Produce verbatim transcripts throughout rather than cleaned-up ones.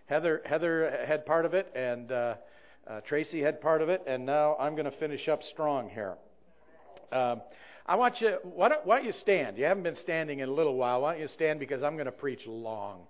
Heather Heather had part of it, and uh, uh, Tracy had part of it, and now I'm going to finish up strong here. Um, I want you, why don't, why don't you stand? You haven't been standing in a little while. Why don't you stand, because I'm going to preach long.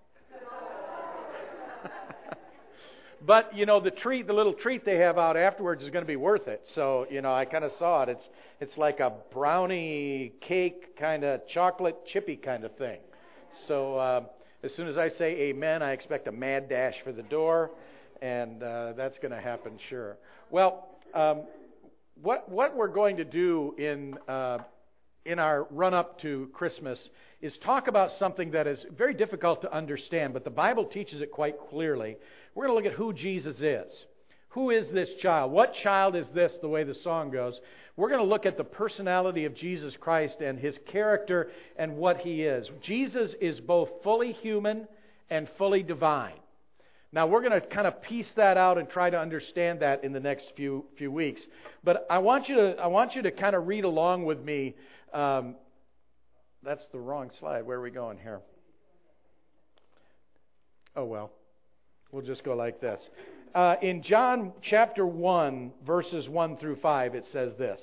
But, you know, the treat, the little treat they have out afterwards is going to be worth it. So, you know, I kind of saw it. It's it's like a brownie cake kind of chocolate chippy kind of thing. So uh, as soon as I say amen, I expect a mad dash for the door, and uh, that's going to happen, sure. Well, um, what what we're going to do in uh, in our run up to Christmas is talk about something that is very difficult to understand, but the Bible teaches it quite clearly. We're going to look at who Jesus is. Who is this child? What child is this, the way the song goes? We're going to look at the personality of Jesus Christ and His character and what He is. Jesus is both fully human and fully divine. Now, we're going to kind of piece that out and try to understand that in the next few few weeks. But I want you to I want you to kind of read along with me. Um, that's the wrong slide. Where are we going here? Oh, well. We'll just go like this. Uh, in John chapter one, verses one through five, it says this.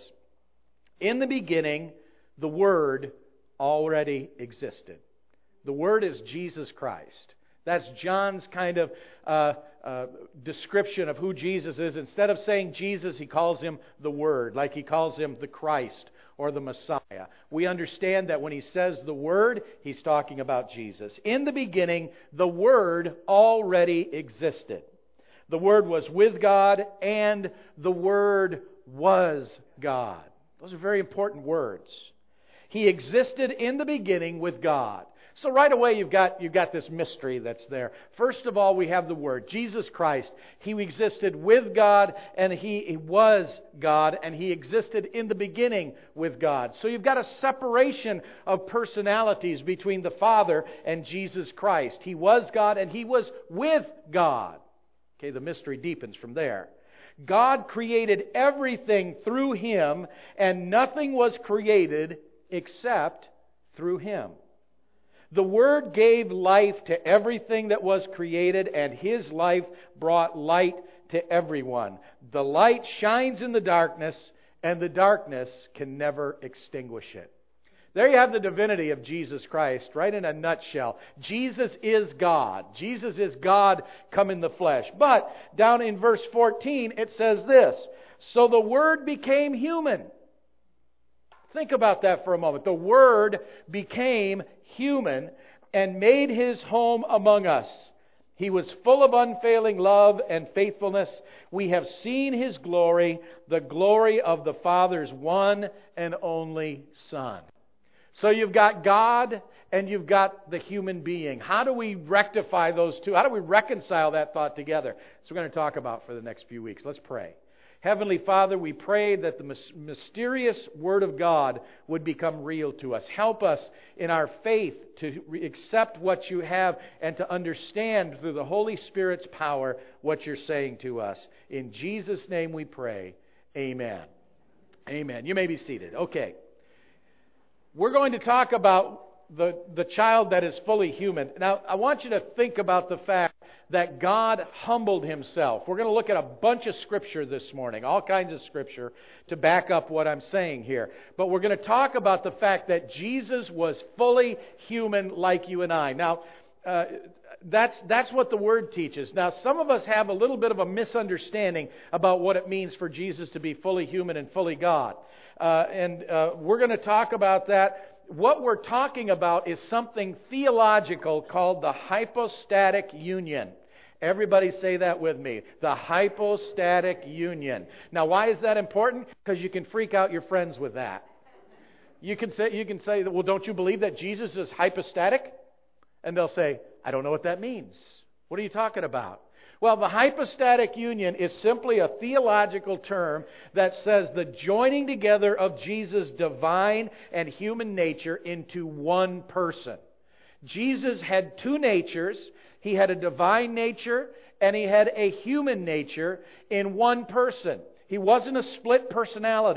In the beginning, the Word already existed. The Word is Jesus Christ. That's John's kind of uh, uh, description of who Jesus is. Instead of saying Jesus, he calls Him the Word, like he calls Him the Christ or the Messiah. We understand that when he says the Word, he's talking about Jesus. In the beginning, the Word already existed. The Word was with God, and the Word was God. Those are very important words. He existed in the beginning with God. So right away you've got you've got this mystery that's there. First of all, we have the Word, Jesus Christ. He existed with God, and He was God, and He existed in the beginning with God. So you've got a separation of personalities between the Father and Jesus Christ. He was God, and He was with God. Okay, the mystery deepens from there. God created everything through Him, and nothing was created except through Him. The Word gave life to everything that was created, and His life brought light to everyone. The light shines in the darkness, and the darkness can never extinguish it. There you have the divinity of Jesus Christ, right in a nutshell. Jesus is God. Jesus is God come in the flesh. But down in verse fourteen, it says this, so the Word became human. Think about that for a moment. The Word became human and made His home among us. He was full of unfailing love and faithfulness. We have seen His glory, the glory of the Father's one and only Son. So you've got God and you've got the human being. How do we rectify those two? How do we reconcile that thought together? That's what we're going to talk about for the next few weeks. Let's pray. Heavenly Father, we pray that the mysterious Word of God would become real to us. Help us in our faith to accept what You have and to understand through the Holy Spirit's power what You're saying to us. In Jesus' name we pray. Amen. Amen. You may be seated. Okay. We're going to talk about the, the child that is fully human. Now, I want you to think about the fact that God humbled Himself. We're going to look at a bunch of Scripture this morning, all kinds of Scripture, to back up what I'm saying here. But we're going to talk about the fact that Jesus was fully human like you and I. Now, uh, that's that's what the Word teaches. Now, some of us have a little bit of a misunderstanding about what it means for Jesus to be fully human and fully God. Uh, and uh, we're going to talk about that. What we're talking about is something theological called the hypostatic union. Everybody say that with me. The hypostatic union. Now, why is that important? Because you can freak out your friends with that. You can say, you can say, well, don't you believe that Jesus is hypostatic? And they'll say, I don't know what that means. What are you talking about? Well, the hypostatic union is simply a theological term that says the joining together of Jesus' divine and human nature into one person. Jesus had two natures. He had a divine nature and He had a human nature in one person. He wasn't a split personality.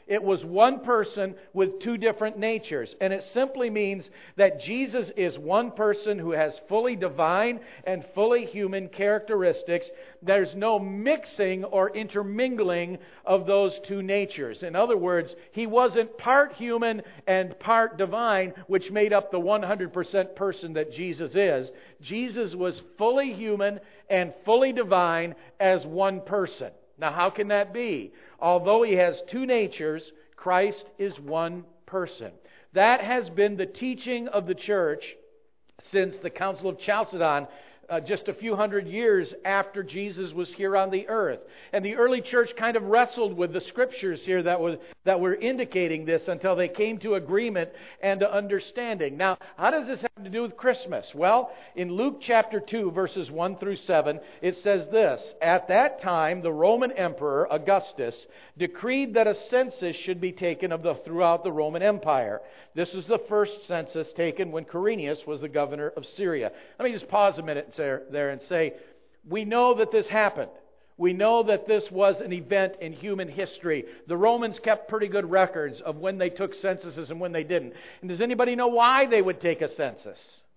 It was one person with two different natures. And it simply means that Jesus is one person who has fully divine and fully human characteristics. There's no mixing or intermingling of those two natures. In other words, He wasn't part human and part divine, which made up the one hundred percent person that Jesus is. Jesus was fully human and fully divine as one person. Now, how can that be? Although He has two natures, Christ is one person. That has been the teaching of the church since the Council of Chalcedon, uh, just a few hundred years after Jesus was here on the earth. And the early church kind of wrestled with the scriptures here that were, that were indicating this until they came to agreement and to understanding. Now, how does this have to do with Christmas? Well, in Luke chapter two, verses one through seven, it says this: At that time, the Roman Emperor Augustus decreed that a census should be taken of the throughout the Roman Empire. This was the first census taken when Quirinius was the governor of Syria. Let me just pause a minute there and say, we know that this happened. We know that this was an event in human history. The Romans kept pretty good records of when they took censuses and when they didn't. And does anybody know why they would take a census?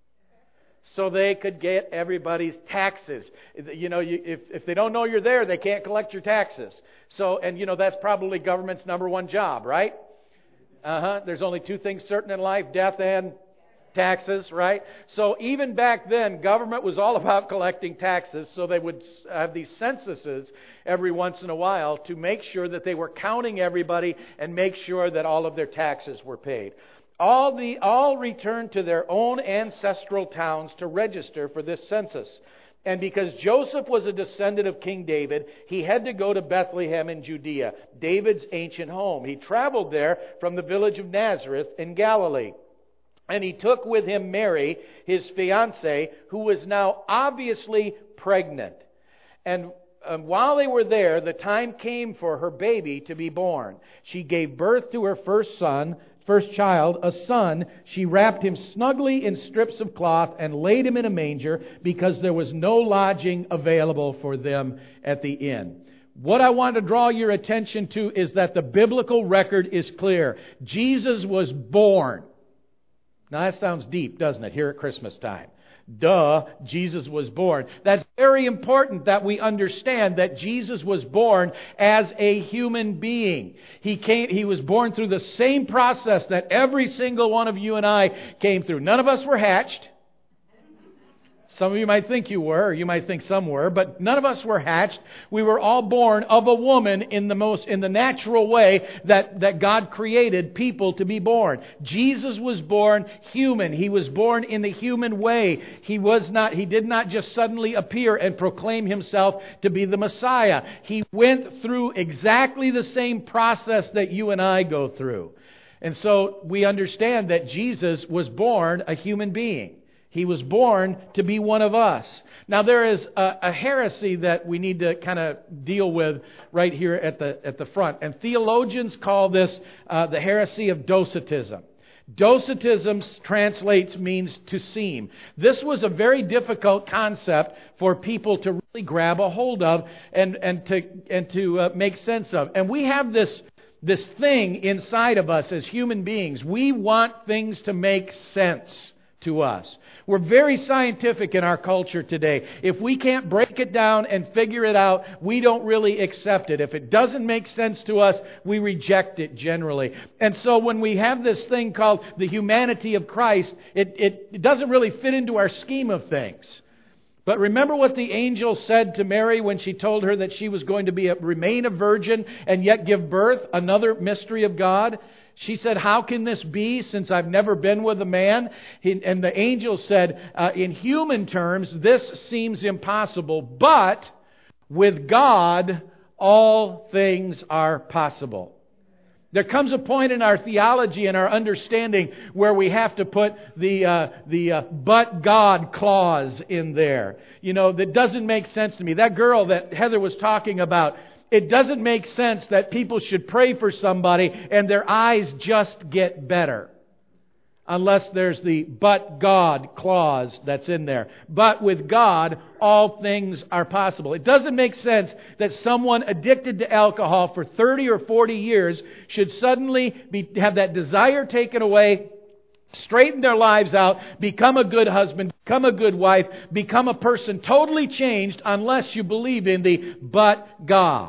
So they could get everybody's taxes. You know, you, if, if they don't know you're there, they can't collect your taxes. So, and you know, that's probably government's number one job, right? Uh-huh. There's only two things certain in life: death and taxes, right? So even back then, government was all about collecting taxes, so they would have these censuses every once in a while to make sure that they were counting everybody and make sure that all of their taxes were paid. All the all returned to their own ancestral towns to register for this census. And because Joseph was a descendant of King David, he had to go to Bethlehem in Judea, David's ancient home. He traveled there from the village of Nazareth in Galilee. And he took with him Mary, his fiancée, who was now obviously pregnant. And um, while they were there, the time came for her baby to be born. She gave birth to her first son, first child, a son. She wrapped him snugly in strips of cloth and laid him in a manger because there was no lodging available for them at the inn. What I want to draw your attention to is that the biblical record is clear. Jesus was born. Now that sounds deep, doesn't it, here at Christmas time? Duh, Jesus was born. That's very important that we understand that Jesus was born as a human being. He came, he was born through the same process that every single one of you and I came through. None of us were hatched. Some of you might think you were, or you might think some were, but none of us were hatched. We were all born of a woman in the most, in the natural way that, that God created people to be born. Jesus was born human. He was born in the human way. He was not, he did not just suddenly appear and proclaim Himself to be the Messiah. He went through exactly the same process that you and I go through. And so we understand that Jesus was born a human being. He was born to be one of us. Now there is a, a heresy that we need to kind of deal with right here at the at the front. And theologians call this uh, the heresy of Docetism. Docetism translates means to seem. This was a very difficult concept for people to really grab a hold of and, and to, and to uh, make sense of. And we have this, this thing inside of us as human beings. We want things to make sense to us. We're very scientific in our culture today. If we can't break it down and figure it out, we don't really accept it. If it doesn't make sense to us, we reject it generally. And so when we have this thing called the humanity of Christ, it, it, it doesn't really fit into our scheme of things. But remember what the angel said to Mary when she told her that she was going to be a, remain a virgin and yet give birth, another mystery of God? She said, "How can this be since I've never been with a man?" He, and the angel said, uh, in human terms, this seems impossible, but with God, all things are possible. There comes a point in our theology and our understanding where we have to put the uh, the uh, "but God" clause in there. You know, that doesn't make sense to me. That girl that Heather was talking about, it doesn't make sense that people should pray for somebody and their eyes just get better. unless there's the "but God" clause that's in there. But with God, all things are possible. It doesn't make sense that someone addicted to alcohol for thirty or forty years should suddenly be, have that desire taken away, straighten their lives out, become a good husband, become a good wife, become a person totally changed, unless you believe in the "but God."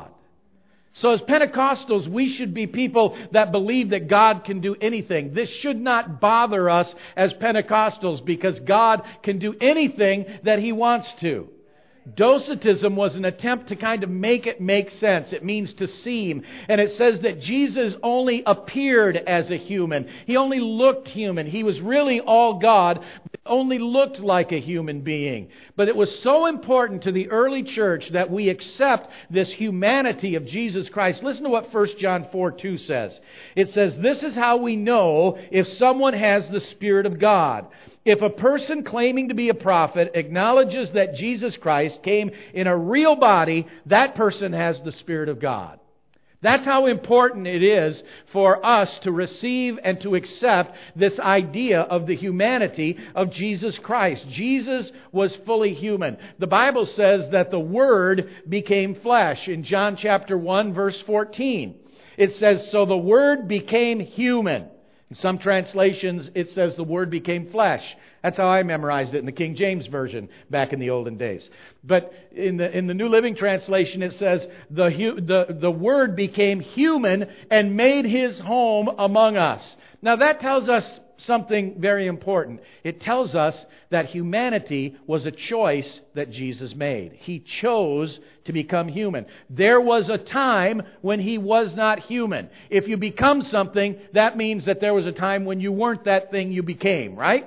So as Pentecostals, we should be people that believe that God can do anything. This should not bother us as Pentecostals, because God can do anything that He wants to. Docetism was an attempt to kind of make it make sense. It means to seem. And it says that Jesus only appeared as a human. He only looked human. He was really all God, but only looked like a human being. But it was so important to the early church that we accept this humanity of Jesus Christ. Listen to what First John four two says. It says, "This is how we know if someone has the Spirit of God. If a person claiming to be a prophet acknowledges that Jesus Christ came in a real body, that person has the Spirit of God." That's how important it is for us to receive and to accept this idea of the humanity of Jesus Christ. Jesus was fully human. The Bible says that the Word became flesh in John chapter one, verse fourteen. It says, "So the Word became human." In some translations, it says the Word became flesh. That's how I memorized it in the King James Version back in the olden days. But in the in the New Living Translation, it says the the the Word became human and made His home among us. Now that tells us something very important. It tells us that humanity was a choice that Jesus made. He chose to become human. There was a time when He was not human. If you become something, that means that there was a time when you weren't that thing you became, right?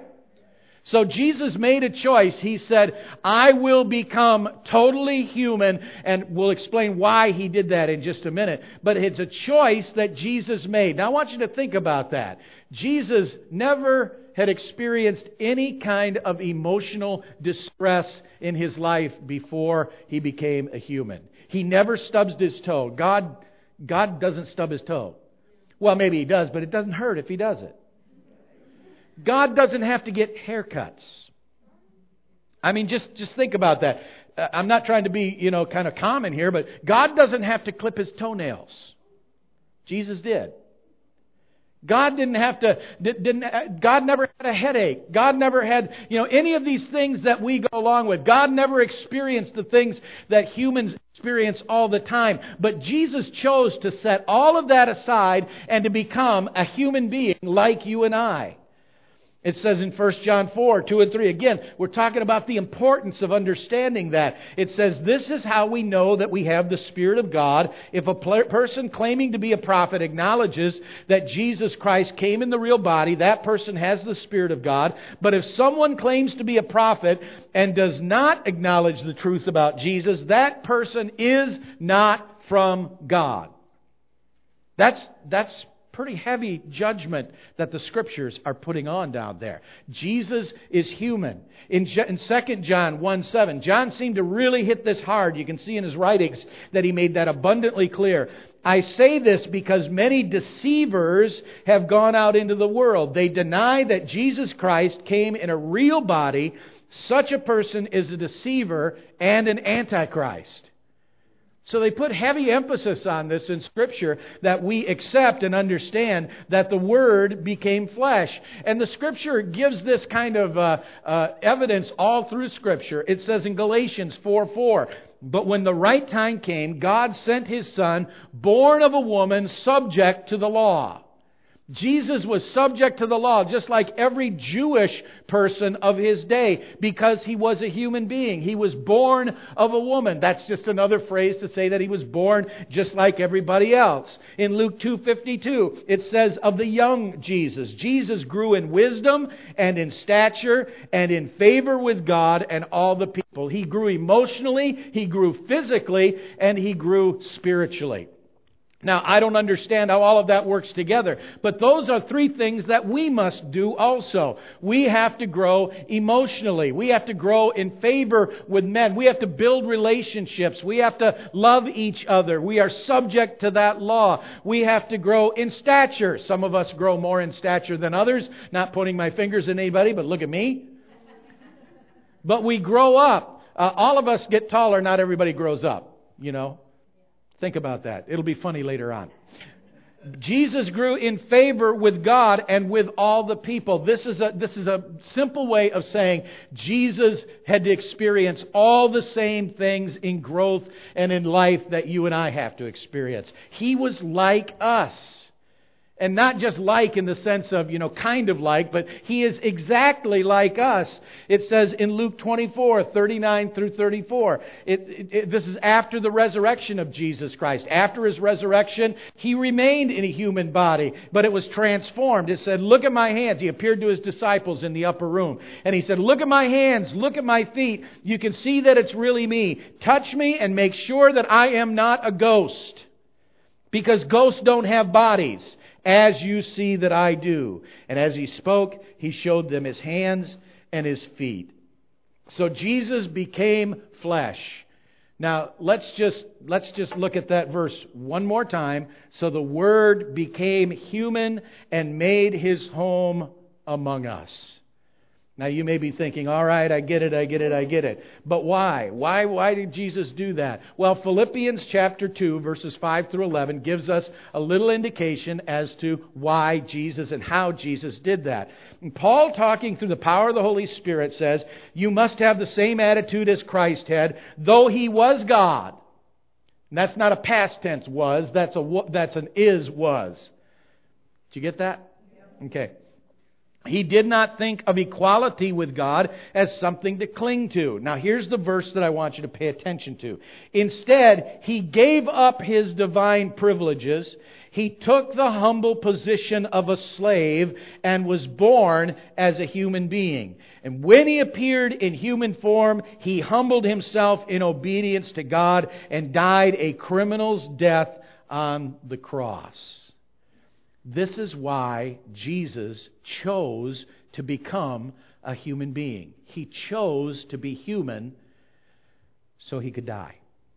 So Jesus made a choice. He said, "I will become totally human," and we'll explain why He did that in just a minute. But it's a choice that Jesus made. Now I want you to think about that. Jesus never had experienced any kind of emotional distress in His life before He became a human. He never stubs His toe. God, God doesn't stub His toe. Well, maybe He does, but it doesn't hurt if He does it. God doesn't have to get haircuts. I mean, just, just think about that. Uh, I'm not trying to be, you know, kind of common here, but God doesn't have to clip His toenails. Jesus did. God didn't have to, didn't, God never had a headache. God never had, you know, any of these things that we go along with. God never experienced the things that humans experience all the time. But Jesus chose to set all of that aside and to become a human being like you and I. It says in First John four, two and three, again, we're talking about the importance of understanding that. It says, "This is how we know that we have the Spirit of God. If a person claiming to be a prophet acknowledges that Jesus Christ came in the real body, that person has the Spirit of God. But if someone claims to be a prophet and does not acknowledge the truth about Jesus, that person is not from God." That's, that's pretty heavy judgment that the Scriptures are putting on down there. Jesus is human. In, in Second John one seven, John seemed to really hit this hard. You can see in his writings that he made that abundantly clear. "I say this because many deceivers have gone out into the world. They deny that Jesus Christ came in a real body. Such a person is a deceiver and an antichrist." So they put heavy emphasis on this in Scripture, that we accept and understand that the Word became flesh. And the Scripture gives this kind of uh, uh, evidence all through Scripture. It says in Galatians four four, "But when the right time came, God sent His Son, born of a woman, subject to the law." Jesus was subject to the law, just like every Jewish person of His day, because He was a human being. He was born of a woman. That's just another phrase to say that He was born just like everybody else. In Luke two fifty-two, it says of the young Jesus, Jesus grew in wisdom and in stature and in favor with God and all the people. He grew emotionally, He grew physically, and He grew spiritually. Now, I don't understand how all of that works together, but those are three things that we must do also. We have to grow emotionally. We have to grow in favor with men. We have to build relationships. We have to love each other. We are subject to that law. We have to grow in stature. Some of us grow more in stature than others. Not pointing my fingers at anybody, but look at me. But we grow up. Uh, all of us get taller. Not everybody grows up, you know. Think about that. It'll be funny later on. Jesus grew in favor with God and with all the people. This is a this is a simple way of saying Jesus had to experience all the same things in growth and in life that you and I have to experience. He was like us. And not just like in the sense of, you know, kind of like, but He is exactly like us. It says in Luke twenty-four, thirty-nine through thirty-four. It, it, it, this is after the resurrection of Jesus Christ. After His resurrection, He remained in a human body, but it was transformed. It said, look at my hands. He appeared to His disciples in the upper room. And He said, look at my hands, look at my feet. You can see that it's really me. Touch me and make sure that I am not a ghost. Because ghosts don't have bodies. As you see that I do. And as He spoke, He showed them His hands and His feet. So Jesus became flesh. Now, let's just let's just look at that verse one more time. So the Word became human and made His home among us. Now you may be thinking, all right, I get it, I get it, I get it. But why? Why why did Jesus do that? Well, Philippians chapter two, verses five through eleven gives us a little indication as to why Jesus and how Jesus did that. And Paul, talking through the power of the Holy Spirit, says, you must have the same attitude as Christ had, though He was God. And that's not a past tense was, that's a that's an is was. Did you get that? Okay. He did not think of equality with God as something to cling to. Now here's the verse that I want you to pay attention to. Instead, He gave up His divine privileges. He took the humble position of a slave and was born as a human being. And when He appeared in human form, He humbled Himself in obedience to God and died a criminal's death on the cross. This is why Jesus chose to become a human being. He chose to be human so He could die.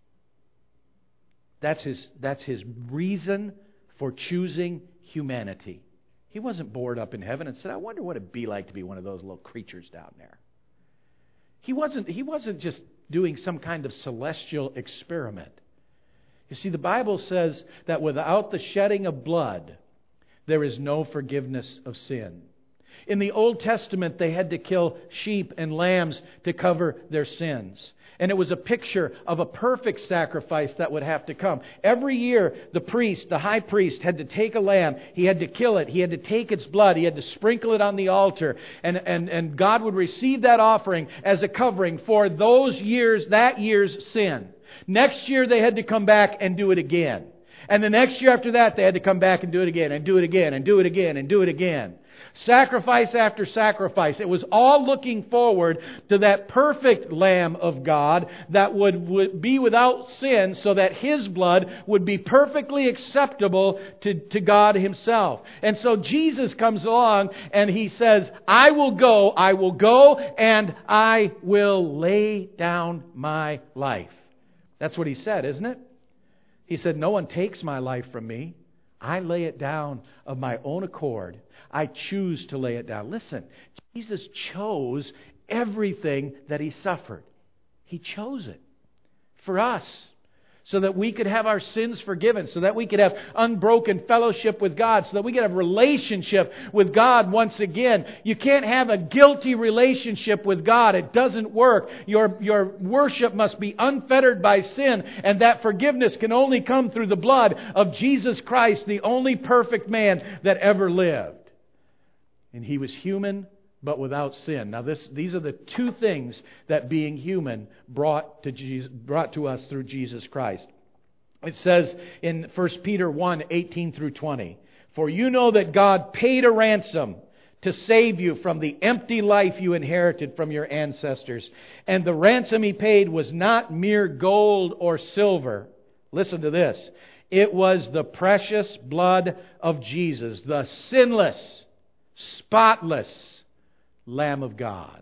That's His, that's His reason for choosing humanity. He wasn't bored up in heaven and said, I wonder what it'd be like to be one of those little creatures down there. He wasn't, he wasn't just doing some kind of celestial experiment. You see, the Bible says that without the shedding of blood, there is no forgiveness of sin. In the Old Testament, they had to kill sheep and lambs to cover their sins. And it was a picture of a perfect sacrifice that would have to come. Every year, the priest, the high priest, had to take a lamb. He had to kill it. He had to take its blood. He had to sprinkle it on the altar. And, and, and God would receive that offering as a covering for those years, that year's sin. Next year, they had to come back and do it again. And the next year after that, they had to come back and do it again, and do it again, and do it again, and do it again. Sacrifice after sacrifice. It was all looking forward to that perfect Lamb of God that would, would be without sin so that His blood would be perfectly acceptable to, to God Himself. And so Jesus comes along and He says, I will go, I will go, and I will lay down my life. That's what He said, isn't it? He said, no one takes my life from me. I lay it down of my own accord. I choose to lay it down. Listen, Jesus chose everything that He suffered. He chose it for us so that we could have our sins forgiven, so that we could have unbroken fellowship with God, so that we could have relationship with God once again. You can't have a guilty relationship with God. It doesn't work. Your, your worship must be unfettered by sin, and that forgiveness can only come through the blood of Jesus Christ, the only perfect man that ever lived. And He was human, but without sin. Now, this, these are the two things that being human brought to Jesus, brought to us through Jesus Christ. It says in First Peter one, eighteen through twenty, for you know that God paid a ransom to save you from the empty life you inherited from your ancestors. And the ransom He paid was not mere gold or silver. Listen to this. It was the precious blood of Jesus, the sinless, spotless Lamb of God.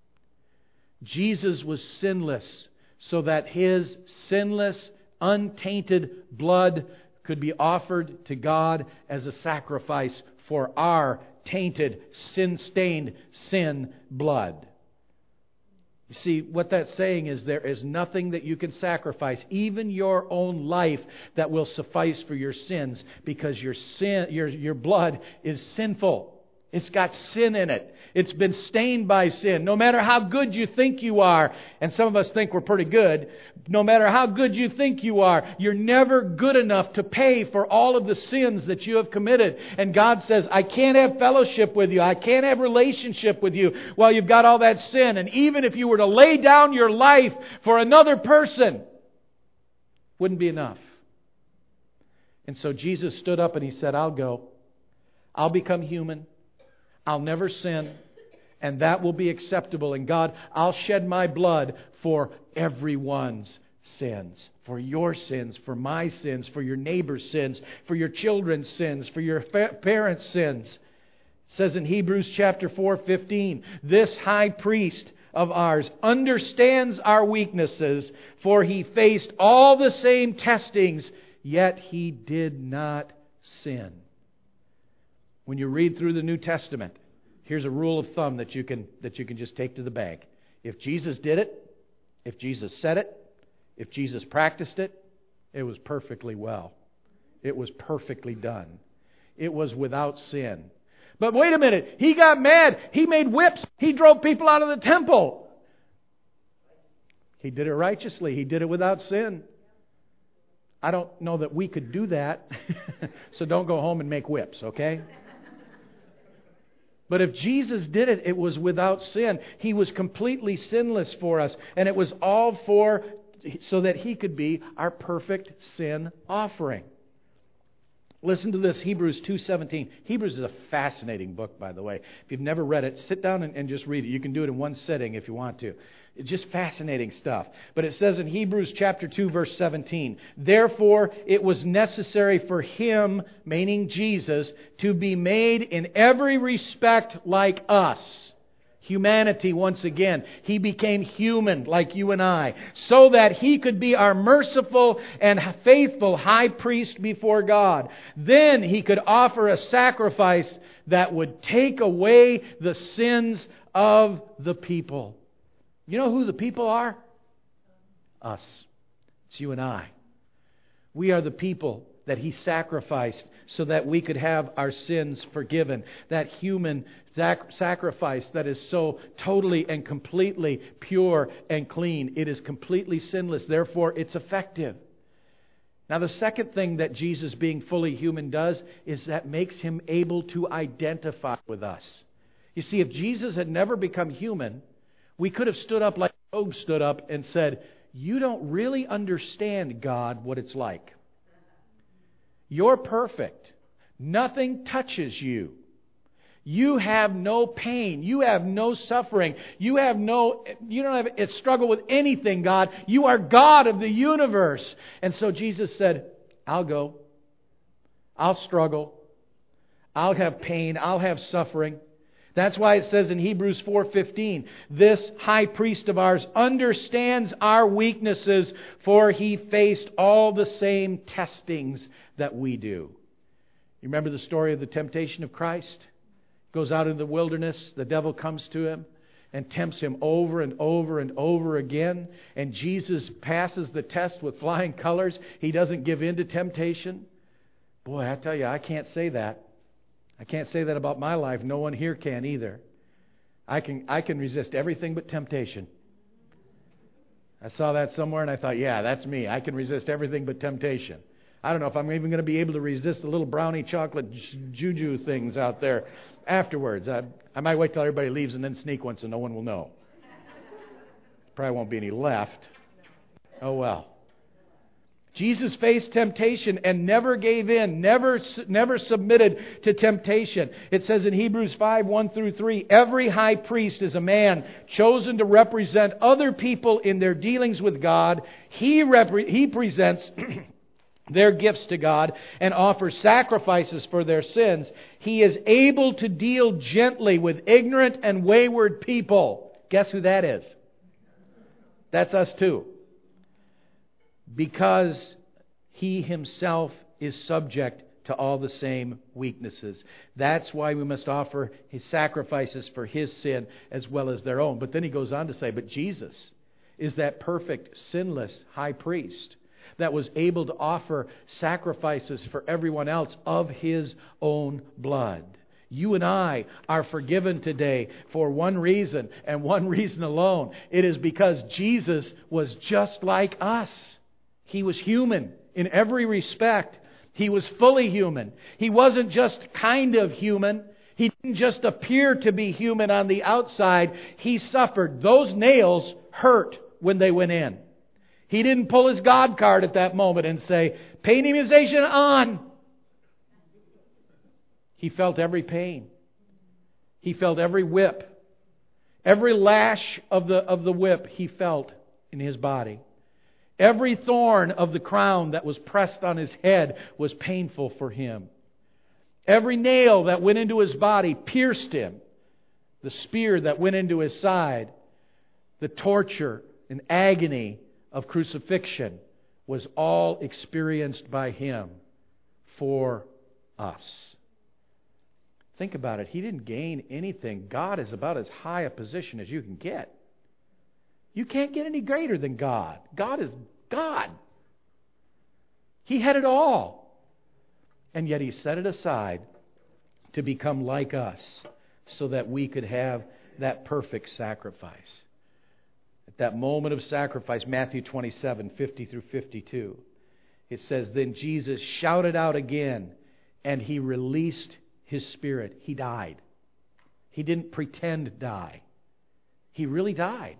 Jesus was sinless so that His sinless, untainted blood could be offered to God as a sacrifice for our tainted, sin-stained sin blood. You see, what that's saying is there is nothing that you can sacrifice, even your own life, that will suffice for your sins, because your sin, your, your blood is sinful. It's got sin in it. It's been stained by sin. No matter how good you think you are, and some of us think we're pretty good, no matter how good you think you are, you're never good enough to pay for all of the sins that you have committed. And God says, I can't have fellowship with you. I can't have relationship with you while you've got all that sin. And even if you were to lay down your life for another person, wouldn't be enough. And so Jesus stood up and He said, I'll go. I'll become human. I'll never sin, and that will be acceptable. And God, I'll shed my blood for everyone's sins. For your sins, for my sins, for your neighbor's sins, for your children's sins, for your fa- parents' sins. It says in Hebrews chapter four fifteen, this high priest of ours understands our weaknesses, for He faced all the same testings, yet He did not sin. When you read through the New Testament, here's a rule of thumb that you can that you can just take to the bank. If Jesus did it, if Jesus said it, if Jesus practiced it, it was perfectly well. It was perfectly done. It was without sin. But wait a minute, He got mad. He made whips. He drove people out of the temple. He did it righteously. He did it without sin. I don't know that we could do that. So don't go home and make whips, okay? But if Jesus did it, it was without sin. He was completely sinless for us. And it was all for, so that He could be our perfect sin offering. Listen to this, Hebrews two seventeen. Hebrews is a fascinating book, by the way. If you've never read it, sit down and, and just read it. You can do it in one sitting if you want to. It's just fascinating stuff. But it says in Hebrews chapter two, verse seventeen, therefore it was necessary for Him, meaning Jesus, to be made in every respect like us. Humanity once again. He became human like you and I, so that He could be our merciful and faithful high priest before God. Then He could offer a sacrifice that would take away the sins of the people. You know who the people are? Us. It's you and I. We are the people that He sacrificed so that we could have our sins forgiven. That human sac- sacrifice that is so totally and completely pure and clean. It is completely sinless. Therefore, it's effective. Now, the second thing that Jesus, being fully human, does is that makes Him able to identify with us. You see, if Jesus had never become human, we could have stood up like Job stood up and said, you don't really understand, God, what it's like. You're perfect. Nothing touches you. You have no pain. You have no suffering. You have no, you don't have a struggle with anything, God. You are God of the universe. And so Jesus said, I'll go. I'll struggle. I'll have pain. I'll have suffering. That's why it says in Hebrews four fifteen, this high priest of ours understands our weaknesses, for He faced all the same testings that we do. You remember the story of the temptation of Christ? Goes out in the wilderness, the devil comes to Him and tempts Him over and over and over again. And Jesus passes the test with flying colors. He doesn't give in to temptation. Boy, I tell you, I can't say that. I can't say that about my life. No one here can either. I can I can resist everything but temptation. I saw that somewhere and I thought, yeah, that's me. I can resist everything but temptation. I don't know if I'm even going to be able to resist the little brownie chocolate juju things out there afterwards. I, I might wait till everybody leaves and then sneak one so no one will know. Probably won't be any left. Oh well. Jesus faced temptation and never gave in, never, never submitted to temptation. It says in Hebrews five, one through three, every high priest is a man chosen to represent other people in their dealings with God. He, repre- he presents their gifts to God and offer sacrifices for their sins, He is able to deal gently with ignorant and wayward people. Guess who that is? That's us too. Because He Himself is subject to all the same weaknesses. That's why we must offer His sacrifices for His sin as well as their own. But then He goes on to say, but Jesus is that perfect, sinless high priest that was able to offer sacrifices for everyone else of His own blood. You and I are forgiven today for one reason and one reason alone. It is because Jesus was just like us. He was human in every respect. He was fully human. He wasn't just kind of human. He didn't just appear to be human on the outside. He suffered. Those nails hurt when they went in. He didn't pull his God card at that moment and say, pain immunization on. He felt every pain. He felt every whip. Every lash of the, of the whip He felt in His body. Every thorn of the crown that was pressed on His head was painful for Him. Every nail that went into His body pierced Him. The spear that went into His side, the torture and agony of crucifixion was all experienced by Him for us. Think about it. He didn't gain anything. God is about as high a position as you can get. You can't get any greater than God. God is God. He had it all. And yet He set it aside to become like us so that we could have that perfect sacrifice. At that moment of sacrifice, Matthew twenty-seven, fifty through fifty-two, it says, then Jesus shouted out again, and He released His Spirit. He died. He didn't pretend to die. He really died.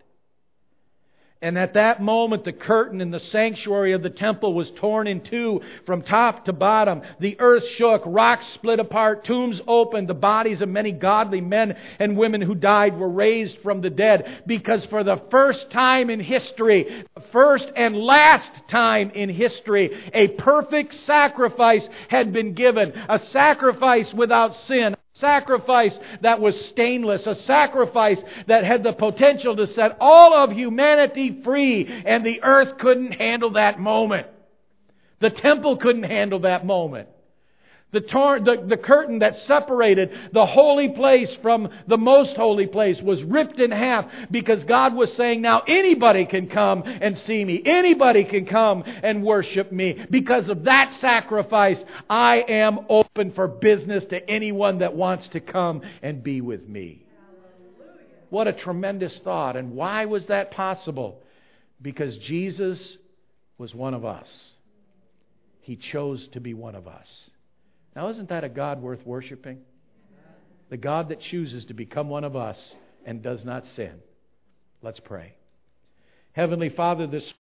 And at that moment, the curtain in the sanctuary of the temple was torn in two from top to bottom. The earth shook, rocks split apart, tombs opened. The bodies of many godly men and women who died were raised from the dead. Because for the first time in history, the first and last time in history, a perfect sacrifice had been given. A sacrifice without sin. Sacrifice that was stainless, a sacrifice that had the potential to set all of humanity free, and the earth couldn't handle that moment. The temple couldn't handle that moment. The, tor- the, the curtain that separated the holy place from the most holy place was ripped in half because God was saying, now anybody can come and see me. Anybody can come and worship me. Because of that sacrifice, I am open for business to anyone that wants to come and be with me. What a tremendous thought. And why was that possible? Because Jesus was one of us. He chose to be one of us. Now, isn't that a God worth worshiping? The God that chooses to become one of us and does not sin. Let's pray. Heavenly Father, this